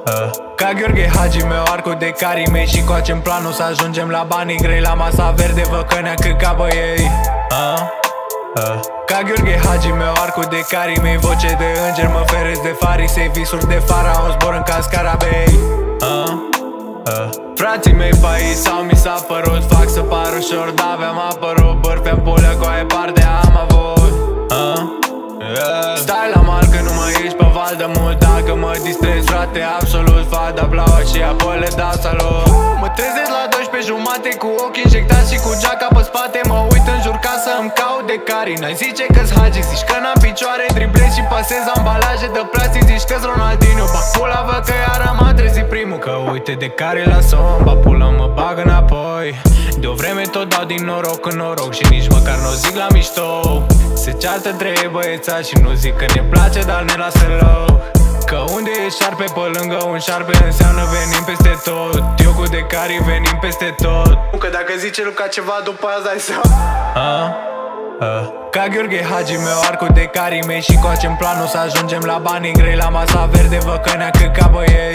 Ca Gheorghe Hagi meu arcul de carii mei și coacem planul să ajungem la banii grei. La masa verde vă că ne-a căcat băiei. Ca Gheorghe Hagi meu arcul de carii mei, voce de înger, mă feresc de farisei, visuri de faraon, zbor în ca scarabei. Frații mei pe aici sau mi s-a părut, fac să par ușor, dar aveam apărut. Bărfea polea cu aia parte am avut. Stai la mal că nu mai ești pe val de mult. Dacă mă distrez, frate, absolut, fada blaua și apoi le dau salut. Mă trezesc la 12:30 cu ochii injectați și cu geaca pe spate. Mă uit în jur ca să-mi caut de carii. N-ai zice că-s Hagi, zici că n-am picioare, driblez și pasez ambalaje de plastic. Zici că-s Ronaldinho, bag pula, vă că iară m-a trezit primul. Că uite de care la somn, ba pula mă bag înapoi. De o vreme tot dau din noroc în noroc și nici măcar n-o zic la mișto. Se ceartă trei băiețași și nu zic că ne place, dar ne lasă loc. Că unde e șarpe pe lângă un șarpe înseamnă venim peste tot. Eu cu de carii venim peste tot. Că dacă zice Luca ceva după aia dai seama. Ca Gheorghe Hagi meu arcul de carii mei și coacem planul să ajungem la banii grei. La masa verde vă că ne-a căcat băiei.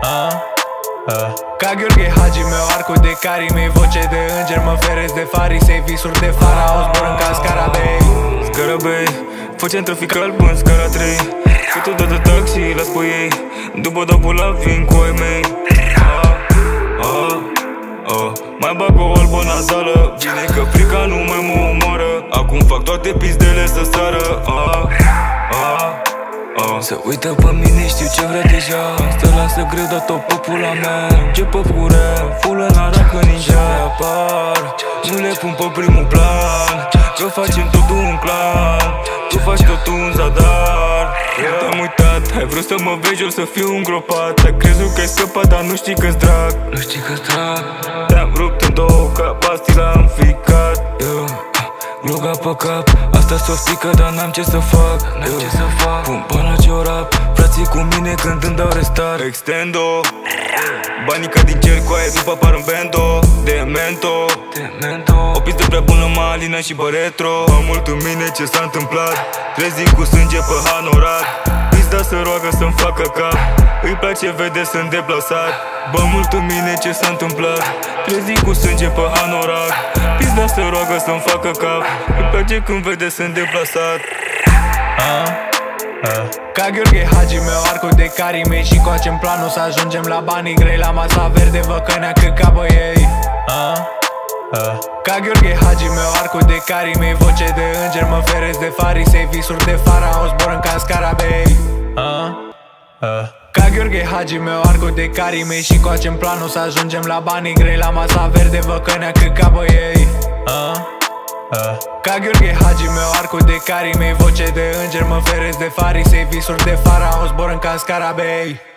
Ca Gheorghe Hagi meu arcul de carii mei, voce de înger, mă feresc de farisei, visuri de faraon, zbor în ca scarabei. Scarabei, facem trafic alb în scara 3. Cât o dă de taxi, las pe ei. După dopul la vin cu ai mei. Mai bag o albă nasală. Bine că frica nu mai mă omoară. Acum fac toate pizdele să sară. Se uită pe mine, știu ce vrea deja. Stă lasă greu, dar tot pe pula mea. Ce pe pure, fulă n-ara că ninja apar. Nu le pun pe primul plan, că facem totul un clan. Tu faci totul un zadar. Te-am uitat, ai vrut să mă vezi, o să fiu îngropat. Ai crezut că ai scăpat, dar nu știi că-s drag. Nu știi că-s drag. Te-am rupt în două ca pastila am ficat. Gluga pe cap, asta s-o stică, dar n-am ce să fac. Pun bani la ciorap, frații cu mine când îmi dau restart. Extendo banii ca din cer, cu aia după apar în bendo. Demento o pistă prea bună, Malina și Băretro. Am mult în mine ce s-a întâmplat. Trezim cu sânge pe hanorat. Pizda să roagă să-mi facă cap. Îi place vede sunt deplasat. Bă, mult în mine ce s-a întâmplat. Trezim cu sânge pe hanorat. Pizda să roagă să-mi facă cap. Îi place când vede sunt deplasat. Ca Gheorghe Hagi meu arcul de carii mei și coacem planul să ajungem la banii grei. La masa verde vă că ne-a căcat băiei. Ca Gheorghe Hagi meu arcul de carii mei, voce de înger, mă feresc de farisei, visuri de faraon, zbor în ca scarabei. Ca Gheorghe Hagi meu arcul de carii mei și coacem planul să ajungem la banii grei. La masa verde vă că ne-a căcat băiei. Ca Gheorghe Hagi meu arcul de carii mei, voce de înger, mă feresc de farisei, visuri de faraon, zbor în ca scarabei.